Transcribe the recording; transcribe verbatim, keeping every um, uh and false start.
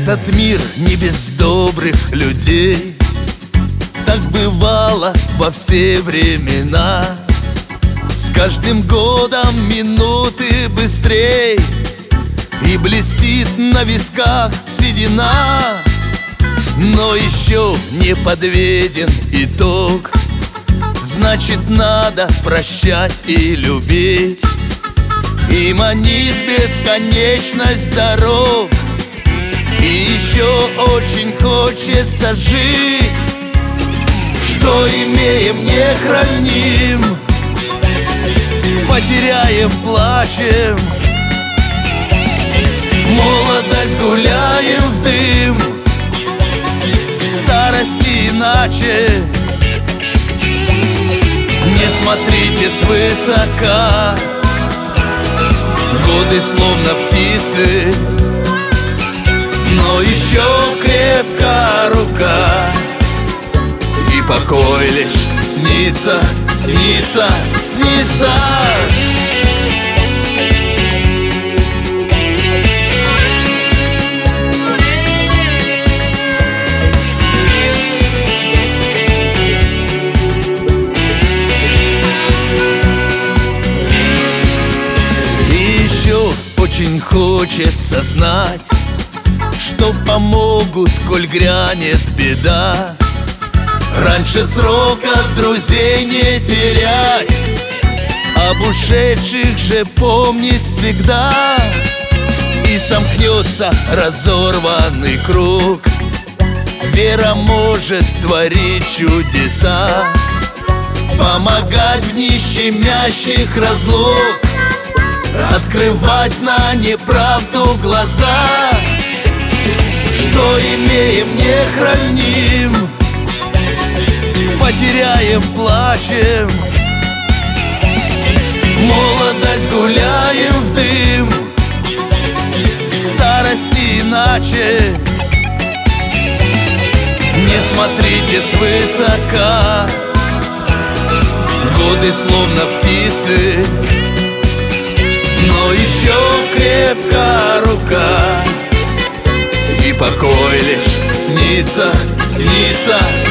Этот мир не без добрых людей. Так бывало во все времена. С каждым годом минуты быстрей, и блестит на висках седина. Но еще не подведен итог. Значит, надо прощать и любить. И манит бесконечность дорог. И еще очень хочется жить. Что имеем, не храним, потеряем, плачем. Молодость гуляем в дым, в старости иначе. Не смотрите свысока, годы словно птицы. Но еще крепка рука, и покой лишь снится, снится, снится. И еще очень хочется знать, что помогут, коль грянет беда. Раньше срока друзей не терять, об ушедших же помнить всегда. И сомкнется разорванный круг. Вера может творить чудеса, помогать в дни щемящих разлук, открывать на неправду глаза. Что имеем, не храним, потеряем, плачем. Молодость гуляем в дым, в старости иначе. Не смотрите свысока, годы словно птицы. Но еще крепка рука, и покой лишь снится, снится.